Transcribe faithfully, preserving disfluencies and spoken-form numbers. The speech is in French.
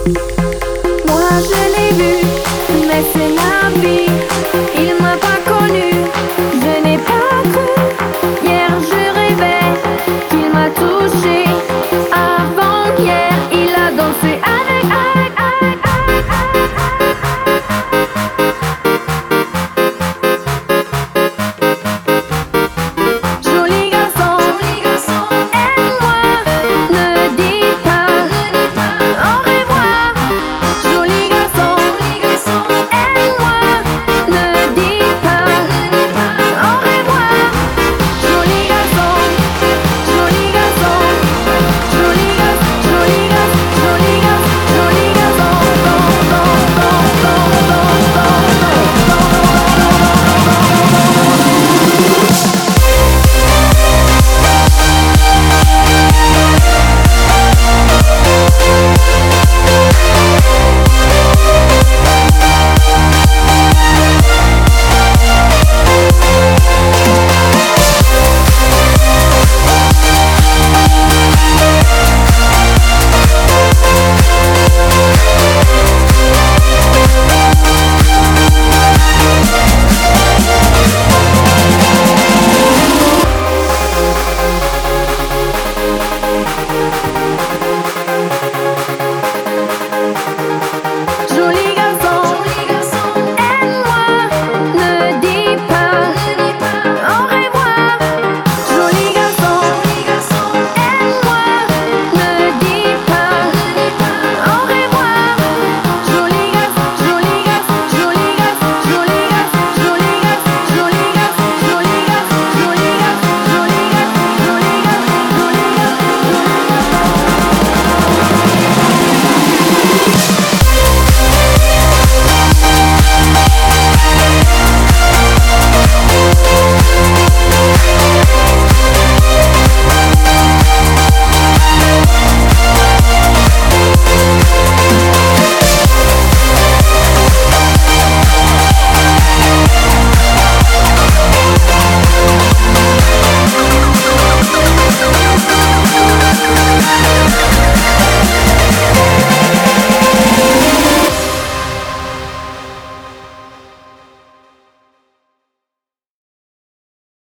Moi je l'ai vu, mais c'est la vie. Il m'a pas connu, je n'ai pas cru. Hier je rêvais qu'il m'a touché. Avant-hier il a dansé à